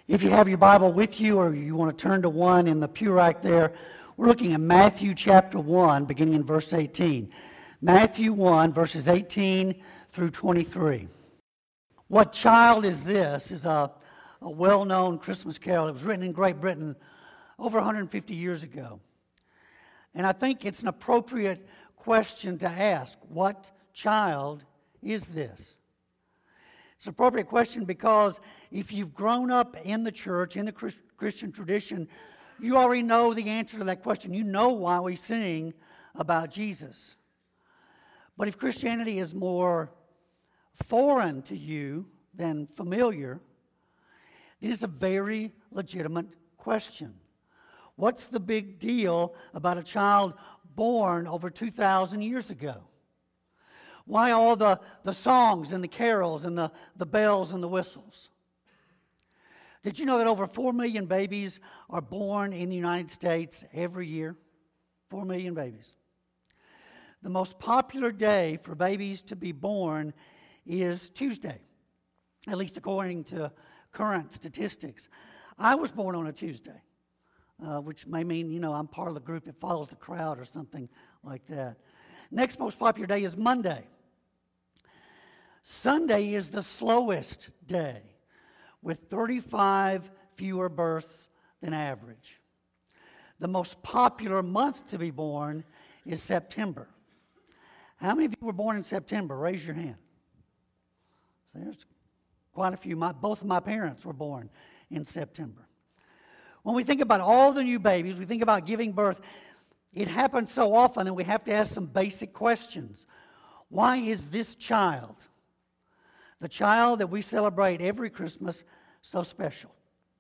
If you have your Bible with you or you want to turn to one in the pew right there, we're looking at Matthew chapter 1, beginning in verse 18. Matthew 1, verses 18 through 23. What Child Is This is a well-known Christmas carol. It was written in Great Britain over 150 years ago. And I think it's an appropriate question to ask. What child is this? It's an appropriate question because if you've grown up in the church, in the Christian tradition, you already know the answer to that question. You know why we sing about Jesus. But if Christianity is more foreign to you than familiar, it is a very legitimate question. What's the big deal about a child born over 2,000 years ago? Why all the songs and the carols and the bells and the whistles? Did you know that over 4 million babies are born in the United States every year? 4 million babies. The most popular day for babies to be born is Tuesday, at least according to current statistics. I was born on a Tuesday, which may mean, I'm part of the group that follows the crowd or something like that. Next most popular day is Monday. Sunday is the slowest day, with 35 fewer births than average. The most popular month to be born is September. How many of you were born in September? Raise your hand. There's quite a few. Both of my parents were born in September. When we think about all the new babies, we think about giving birth, it happens so often that we have to ask some basic questions. Why is this child, the child that we celebrate every Christmas, so special?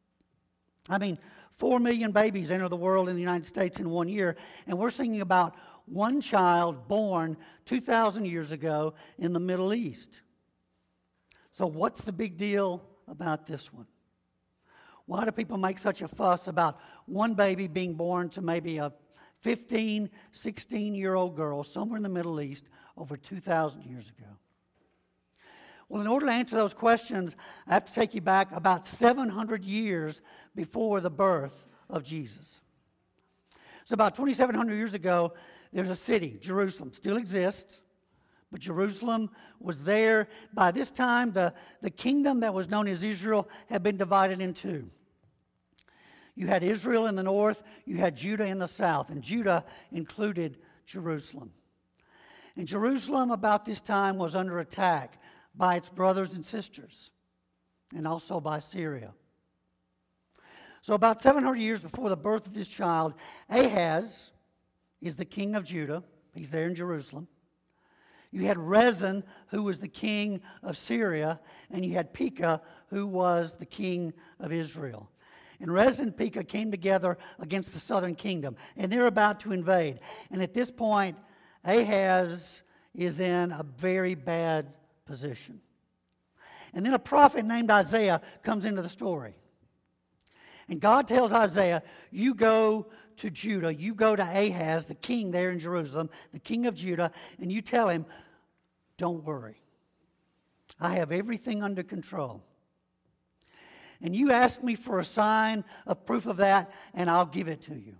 4 million babies enter the world in the United States in 1 year, and we're singing about one child born 2,000 years ago in the Middle East. So what's the big deal about this one? Why do people make such a fuss about one baby being born to maybe a 15, 16-year-old girl somewhere in the Middle East over 2,000 years ago? Well, in order to answer those questions, I have to take you back about 700 years before the birth of Jesus. So about 2,700 years ago, there's a city, Jerusalem, still exists, but Jerusalem was there. By this time, the kingdom that was known as Israel had been divided in two. You had Israel in the north, you had Judah in the south, and Judah included Jerusalem. And Jerusalem about this time was under attack by its brothers and sisters, and also by Syria. So about 700 years before the birth of this child, Ahaz is the king of Judah. He's there in Jerusalem. You had Rezin, who was the king of Syria, and you had Pekah, who was the king of Israel. And Rezin and Pekah came together against the southern kingdom, and they're about to invade. And at this point, Ahaz is in a very bad position. And then a prophet named Isaiah comes into the story. And God tells Isaiah, you go to Judah, you go to Ahaz, the king there in Jerusalem, the king of Judah, and you tell him, don't worry. I have everything under control. And you ask me for a sign of proof of that, and I'll give it to you.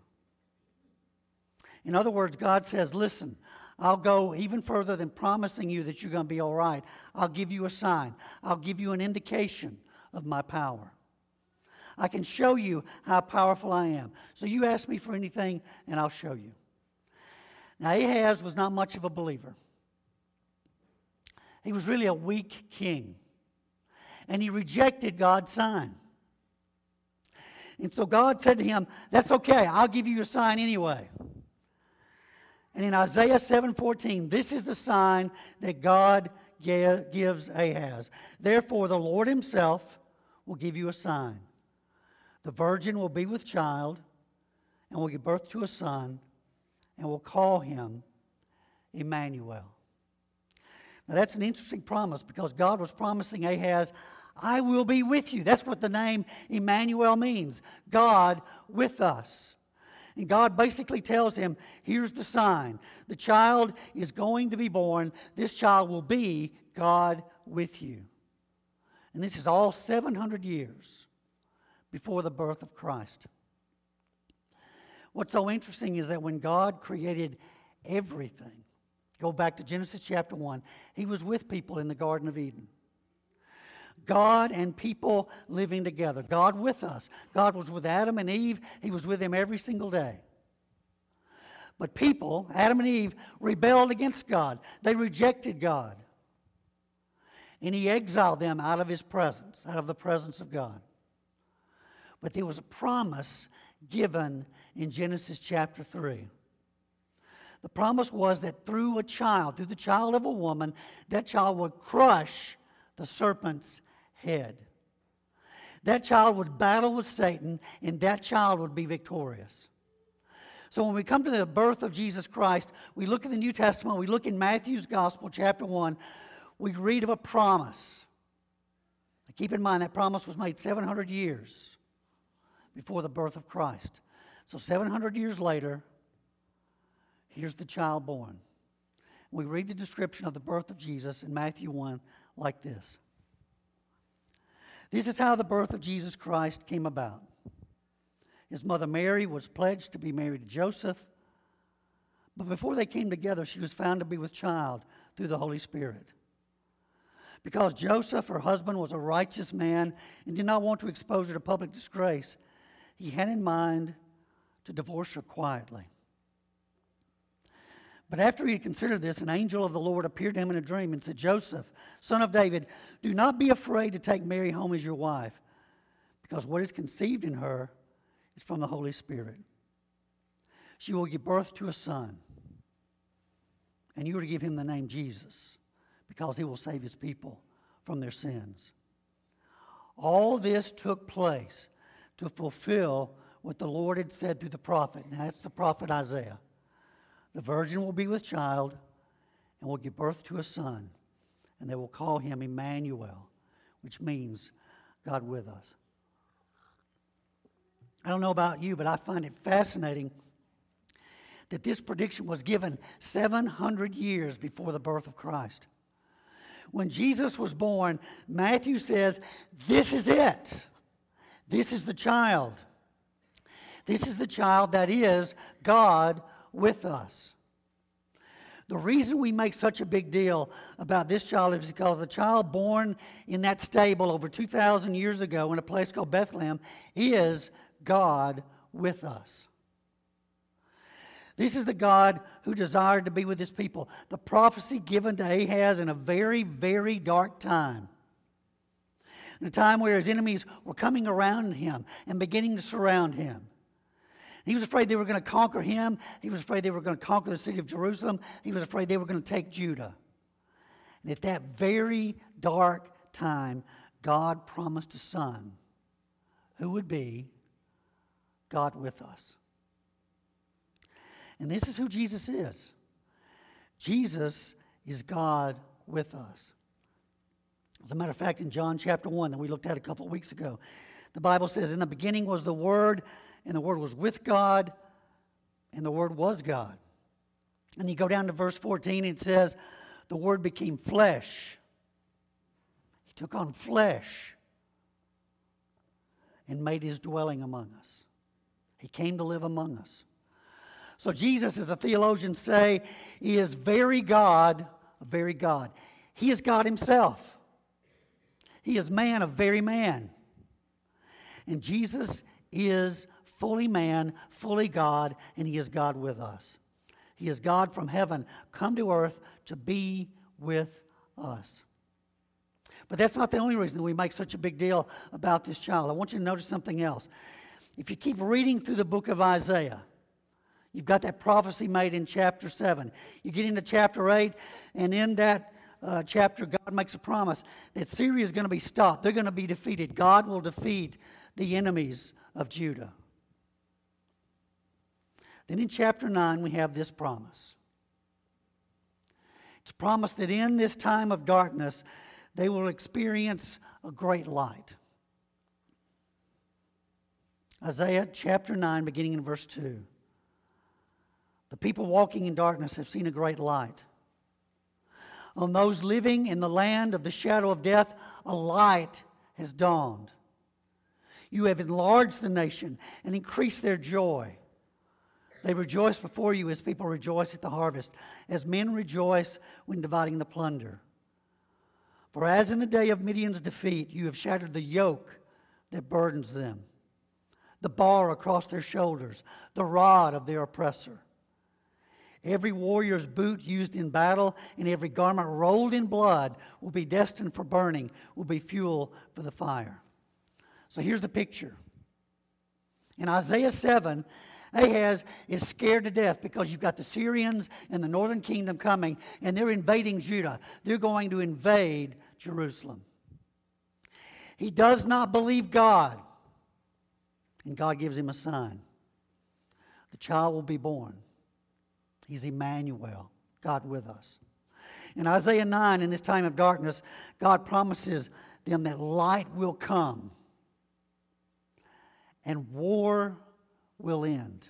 In other words, God says, listen, I'll go even further than promising you that you're going to be all right. I'll give you a sign. I'll give you an indication of my power. I can show you how powerful I am. So you ask me for anything, and I'll show you. Now, Ahaz was not much of a believer. He was really a weak king. And he rejected God's sign. And so God said to him, that's okay, I'll give you a sign anyway. And in Isaiah 7:14, this is the sign that God gives Ahaz. Therefore, the Lord himself will give you a sign. The virgin will be with child and will give birth to a son and will call him Emmanuel. Now, that's an interesting promise because God was promising Ahaz, I will be with you. That's what the name Emmanuel means, God with us. And God basically tells him, here's the sign. The child is going to be born. This child will be God with you. And this is all 700 years before the birth of Christ. What's so interesting is that when God created everything, go back to Genesis chapter 1, He was with people in the Garden of Eden. God and people living together. God with us. God was with Adam and Eve. He was with them every single day. But people, Adam and Eve, rebelled against God. They rejected God. And He exiled them out of His presence, out of the presence of God. But there was a promise given in Genesis chapter 3. The promise was that through the child of a woman, that child would crush the serpent's head. That child would battle with Satan, and that child would be victorious. So when we come to the birth of Jesus Christ, we look at the New Testament, we look in Matthew's Gospel, chapter 1, we read of a promise. Keep in mind that promise was made 700 years before the birth of Christ. So 700 years later, here's the child born. We read the description of the birth of Jesus in Matthew 1 like this. This is how the birth of Jesus Christ came about. His mother Mary was pledged to be married to Joseph, but before they came together, she was found to be with child through the Holy Spirit. Because Joseph, her husband, was a righteous man and did not want to expose her to public disgrace, he had in mind to divorce her quietly. But after he had considered this, an angel of the Lord appeared to him in a dream and said, Joseph, son of David, do not be afraid to take Mary home as your wife, because what is conceived in her is from the Holy Spirit. She will give birth to a son, and you are to give him the name Jesus, because he will save his people from their sins. All this took place to fulfill what the Lord had said through the prophet. Now that's the prophet Isaiah. The virgin will be with child and will give birth to a son, and they will call him Emmanuel, which means God with us. I don't know about you, but I find it fascinating that this prediction was given 700 years before the birth of Christ. When Jesus was born, Matthew says, this is it. This is the child. This is the child that is God with us. The reason we make such a big deal about this child is because the child born in that stable over 2,000 years ago in a place called Bethlehem is God with us. This is the God who desired to be with his people. The prophecy given to Ahaz in a very, very dark time. In a time where his enemies were coming around him and beginning to surround him. He was afraid they were going to conquer him. He was afraid they were going to conquer the city of Jerusalem. He was afraid they were going to take Judah. And at that very dark time, God promised a son who would be God with us. And this is who Jesus is. Jesus is God with us. As a matter of fact, in John chapter 1 that we looked at a couple of weeks ago, the Bible says, in the beginning was the Word, and the Word was with God, and the Word was God. And you go down to verse 14, and it says, the Word became flesh. He took on flesh and made his dwelling among us. He came to live among us. So Jesus, as the theologians say, he is very God of very God. He is God himself. He is man of very man. And Jesus is fully man, fully God, and he is God with us. He is God from heaven, come to earth to be with us. But that's not the only reason that we make such a big deal about this child. I want you to notice something else. If you keep reading through the book of Isaiah, you've got that prophecy made in chapter 7. You get into chapter 8, and in that chapter, God makes a promise that Syria is going to be stopped. They're going to be defeated. God will defeat the enemies of Judah. Then in chapter 9, we have this promise. It's a promise that in this time of darkness, they will experience a great light. Isaiah chapter 9, beginning in verse 2. The people walking in darkness have seen a great light. On those living in the land of the shadow of death, a light has dawned. You have enlarged the nation and increased their joy. They rejoice before you as people rejoice at the harvest, as men rejoice when dividing the plunder. For as in the day of Midian's defeat, you have shattered the yoke that burdens them, the bar across their shoulders, the rod of their oppressor. Every warrior's boot used in battle and every garment rolled in blood will be destined for burning, will be fuel for the fire. So here's the picture. In Isaiah 7, Ahaz is scared to death because you've got the Syrians and the northern kingdom coming, and they're invading Judah. They're going to invade Jerusalem. He does not believe God, and God gives him a sign. The child will be born. He's Emmanuel, God with us. In Isaiah 9, in this time of darkness, God promises them that light will come and war will end.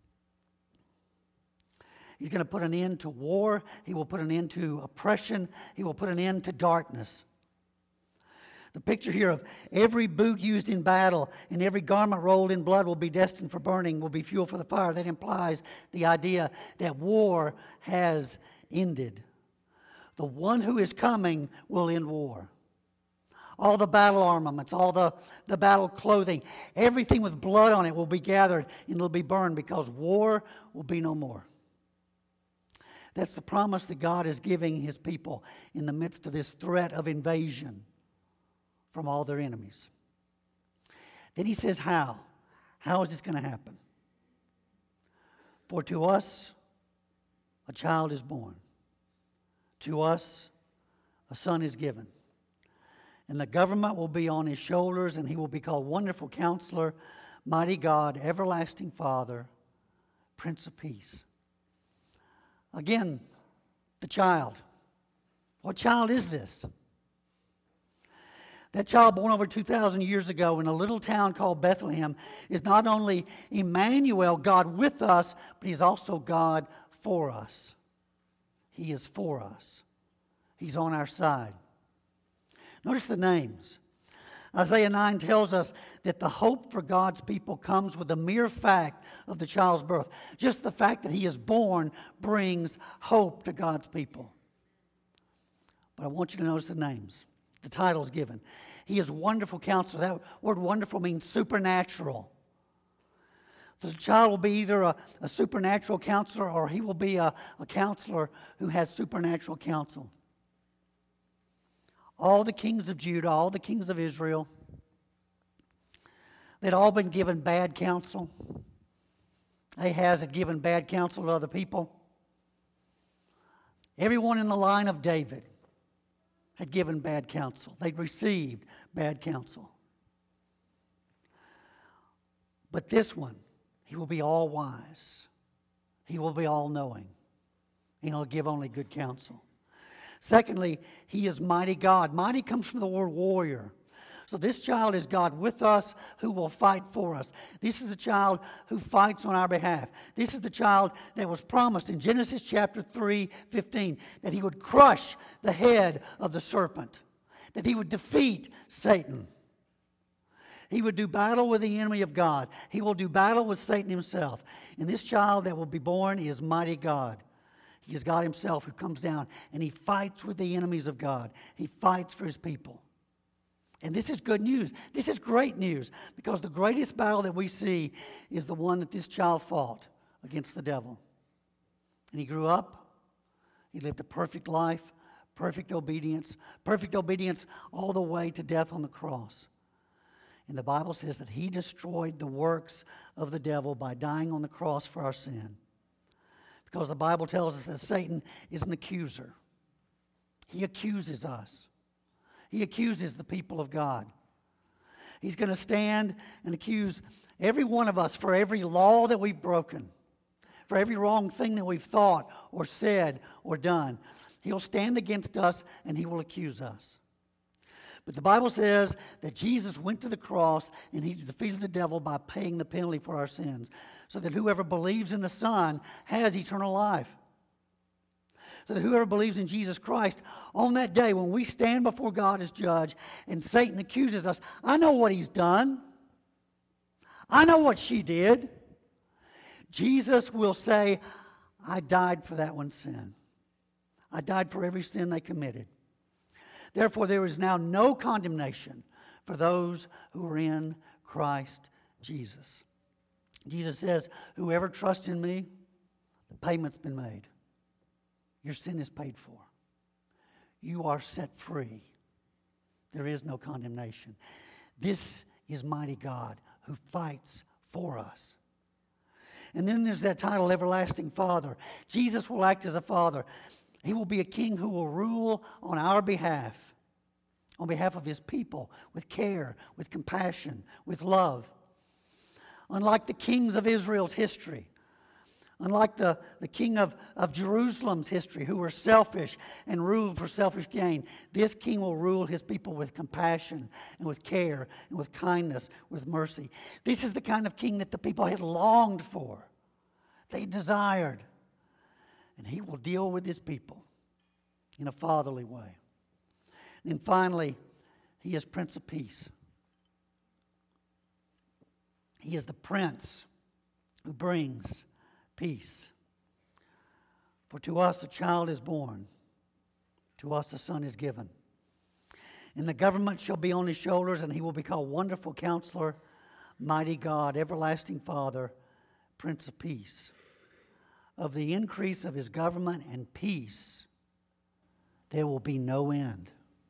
He's going to put an end to war. He will put an end to oppression. He will put an end to darkness. The picture here of every boot used in battle and every garment rolled in blood will be destined for burning, will be fuel for the fire. That implies the idea that war has ended. The one who is coming will end war. All the battle armaments, all the battle clothing, everything with blood on it will be gathered and it'll be burned because war will be no more. That's the promise that God is giving his people in the midst of this threat of invasion from all their enemies. Then he says, how? How is this going to happen? For to us a child is born. To us a son is given. And the government will be on his shoulders, and he will be called Wonderful Counselor, Mighty God, Everlasting Father, Prince of Peace. Again, the child. What child is this? That child born over 2,000 years ago in a little town called Bethlehem is not only Emmanuel, God with us, but he's also God for us. He is for us. He's on our side. Notice the names. Isaiah 9 tells us that the hope for God's people comes with the mere fact of the child's birth. Just the fact that he is born brings hope to God's people. But I want you to notice the names, the titles given. He is Wonderful Counselor. That word wonderful means supernatural. So the child will be either a supernatural counselor or he will be a counselor who has supernatural counsel. All the kings of Judah, all the kings of Israel, they'd all been given bad counsel. Ahaz had given bad counsel to other people. Everyone in the line of David had given bad counsel. They'd received bad counsel. But this one, he will be all wise. He will be all knowing. And he'll give only good counsel. Secondly, he is mighty God. Mighty comes from the word warrior. So this child is God with us who will fight for us. This is a child who fights on our behalf. This is the child that was promised in Genesis chapter 3:15 that he would crush the head of the serpent, that he would defeat Satan. He would do battle with the enemy of God. He will do battle with Satan himself. And this child that will be born is mighty God. He is God himself who comes down and he fights with the enemies of God. He fights for his people. And this is good news. This is great news because the greatest battle that we see is the one that this child fought against the devil. And he grew up. He lived a perfect life, perfect obedience all the way to death on the cross. And the Bible says that he destroyed the works of the devil by dying on the cross for our sin. Because the Bible tells us that Satan is an accuser. He accuses us. He accuses the people of God. He's going to stand and accuse every one of us for every law that we've broken, for every wrong thing that we've thought or said or done. He'll stand against us and he will accuse us. But the Bible says that Jesus went to the cross and he defeated the devil by paying the penalty for our sins, so that whoever believes in the Son has eternal life. So that whoever believes in Jesus Christ, on that day when we stand before God as judge and Satan accuses us, I know what he's done. I know what she did. Jesus will say, I died for that one's sin. I died for every sin they committed. Therefore, there is now no condemnation for those who are in Christ Jesus. Jesus says, whoever trusts in me, the payment's been made. Your sin is paid for. You are set free. There is no condemnation. This is mighty God who fights for us. And then there's that title, Everlasting Father. Jesus will act as a father. He will be a king who will rule on our behalf of his people, with care, with compassion, with love. Unlike the kings of Israel's history, unlike the king of Jerusalem's history, who were selfish and ruled for selfish gain, this king will rule his people with compassion and with care and with kindness, with mercy. This is the kind of king that the people had longed for. They desired. And he will deal with his people in a fatherly way. And finally, he is Prince of Peace. He is the Prince who brings peace. For to us a child is born, to us a son is given. And the government shall be on his shoulders, and he will be called Wonderful Counselor, Mighty God, Everlasting Father, Prince of Peace. Of the increase of his government and peace, there will be no end.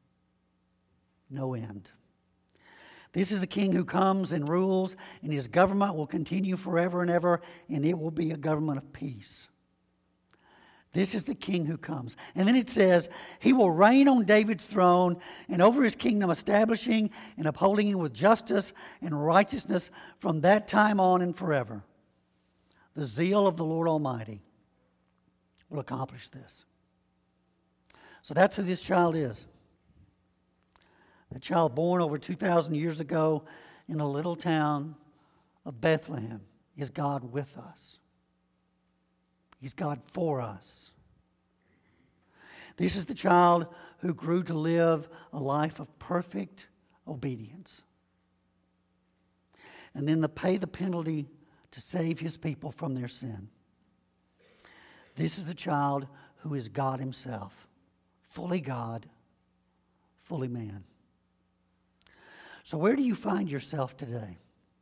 No end. This is a king who comes and rules, and his government will continue forever and ever, and it will be a government of peace. This is the king who comes. And then it says, he will reign on David's throne and over his kingdom, establishing and upholding it with justice and righteousness from that time on and forever. The zeal of the Lord Almighty will accomplish this. So that's who this child is. The child born over 2,000 years ago in a little town of Bethlehem is God with us. He's God for us. This is the child who grew to live a life of perfect obedience. And then to pay the penalty to save his people from their sin. This is the child who is God himself, fully God, fully man. So where do you find yourself today?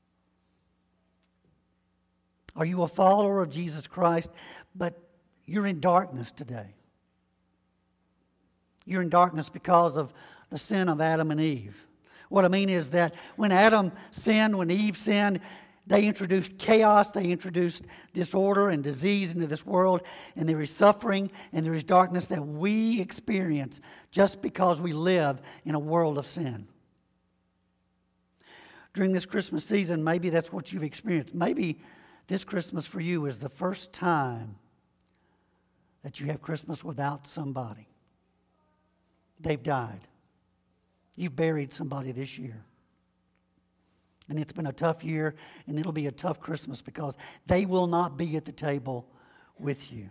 Are you a follower of Jesus Christ, but you're in darkness today? You're in darkness because of the sin of Adam and Eve. What I mean is that when Adam sinned, when Eve sinned, they introduced chaos, they introduced disorder and disease into this world, and there is suffering and there is darkness that we experience just because we live in a world of sin. During this Christmas season, maybe that's what you've experienced. Maybe this Christmas for you is the first time that you have Christmas without somebody. They've died. You've buried somebody this year. And it's been a tough year, and it'll be a tough Christmas because they will not be at the table with you.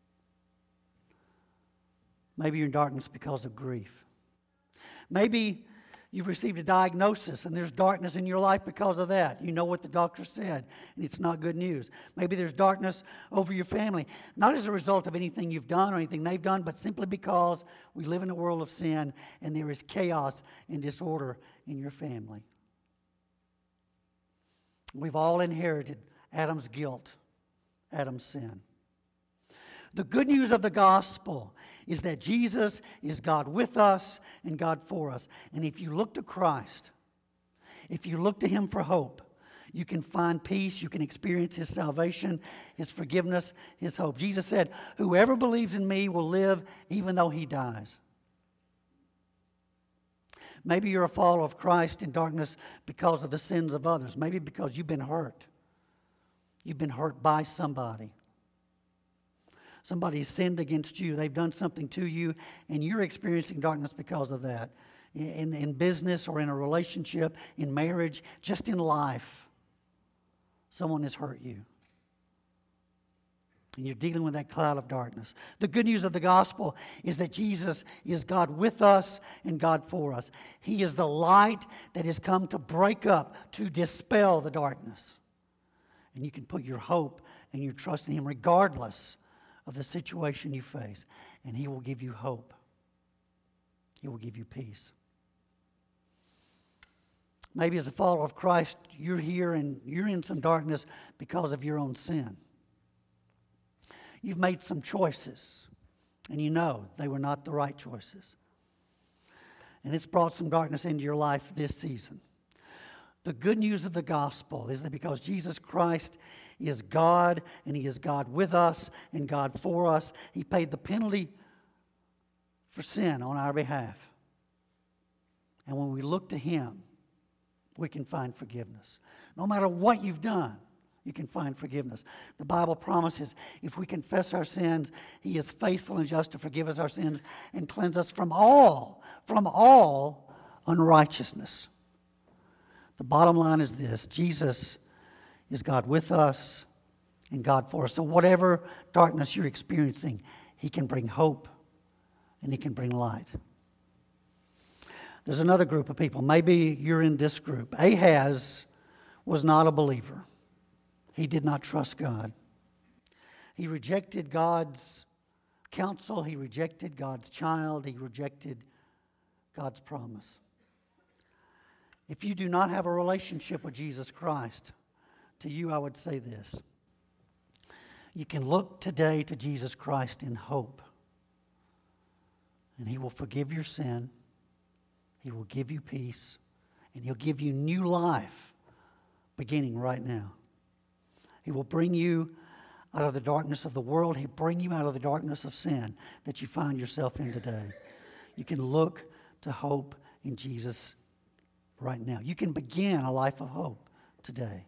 Maybe you're in darkness because of grief. Maybe you've received a diagnosis and there's darkness in your life because of that. You know what the doctor said, and it's not good news. Maybe there's darkness over your family, not as a result of anything you've done or anything they've done, but simply because we live in a world of sin and there is chaos and disorder in your family. We've all inherited Adam's guilt, Adam's sin. The good news of the gospel is that Jesus is God with us and God for us. And if you look to Christ, if you look to him for hope, you can find peace, you can experience his salvation, his forgiveness, his hope. Jesus said, whoever believes in me will live even though he dies. Maybe you're a follower of Christ in darkness because of the sins of others. Maybe because you've been hurt. You've been hurt by somebody. Somebody sinned against you. They've done something to you, and you're experiencing darkness because of that. In business or in a relationship, in marriage, just in life, someone has hurt you. and you're dealing with that cloud of darkness. The good news of the gospel is that Jesus is God with us and God for us. He is the light that has come to break up, to dispel the darkness. And you can put your hope and your trust in Him regardless of the situation you face. And He will give you hope. He will give you peace. Maybe as a follower of Christ, you're here and you're in some darkness because of your own sin. You've made some choices, and you know they were not the right choices. And it's brought some darkness into your life this season. The good news of the gospel is that because Jesus Christ is God, and He is God with us and God for us, He paid the penalty for sin on our behalf. And when we look to Him, we can find forgiveness. No matter what you've done, you can find forgiveness. The Bible promises if we confess our sins, He is faithful and just to forgive us our sins and cleanse us from all unrighteousness. The bottom line is this: Jesus is God with us and God for us. So whatever darkness you're experiencing, He can bring hope and He can bring light. There's another group of people. Maybe you're in this group. Ahaz was not a believer. He did not trust God. He rejected God's counsel. He rejected God's child. He rejected God's promise. If you do not have a relationship with Jesus Christ, to you I would say this: you can look today to Jesus Christ in hope, and He will forgive your sin. He will give you peace, and He'll give you new life beginning right now. He will bring you out of the darkness of the world. He'll bring you out of the darkness of sin that you find yourself in today. You can look to hope in Jesus right now. You can begin a life of hope today.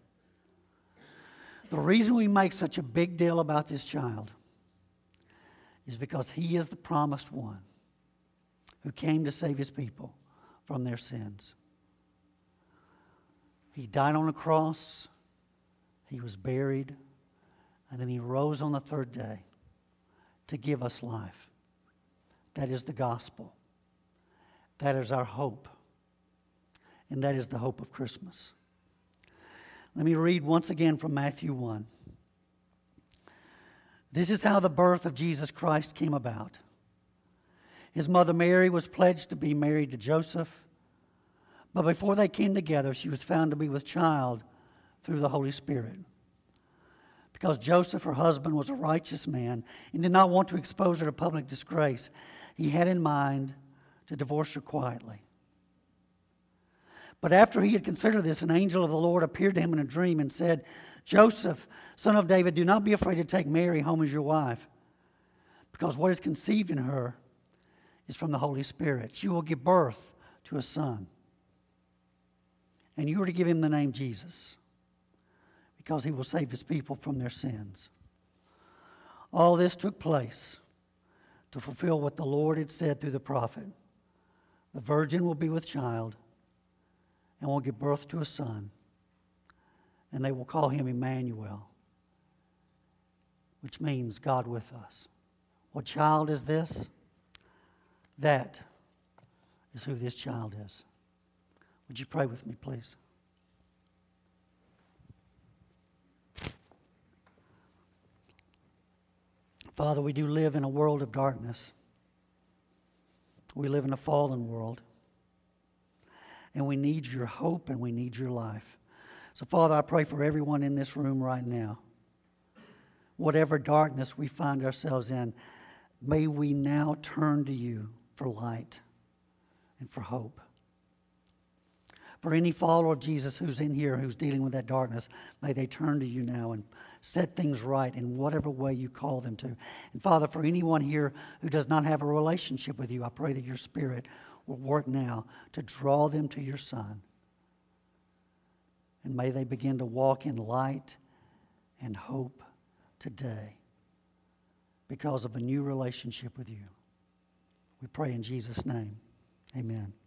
The reason we make such a big deal about this child is because He is the promised one who came to save His people from their sins. He died on a cross. He was buried, and then He rose on the third day to give us life. That is the gospel. That is our hope. And that is the hope of Christmas. Let me read once again from Matthew 1. This is how the birth of Jesus Christ came about. His mother Mary was pledged to be married to Joseph, but before they came together, she was found to be with child through the Holy Spirit. Because Joseph, her husband, was a righteous man and did not want to expose her to public disgrace, he had in mind to divorce her quietly. But after he had considered this, an angel of the Lord appeared to him in a dream and said, Joseph, son of David, do not be afraid to take Mary home as your wife, because what is conceived in her is from the Holy Spirit. She will give birth to a son, and you are to give him the name Jesus, because He will save His people from their sins. All this took place to fulfill what the Lord had said through the prophet. The virgin will be with child and will give birth to a son, and they will call him Emmanuel, which means God with us. What child is this? That is who this child is. Would you pray with me, please? Father, we do live in a world of darkness. We live in a fallen world. And we need your hope and we need your life. So, Father, I pray for everyone in this room right now. Whatever darkness we find ourselves in, may we now turn to you for light and for hope. For any follower of Jesus who's in here, who's dealing with that darkness, may they turn to you now and set things right in whatever way you call them to. And Father, for anyone here who does not have a relationship with you, I pray that your Spirit will work now to draw them to your Son. And may they begin to walk in light and hope today because of a new relationship with you. We pray in Jesus' name. Amen.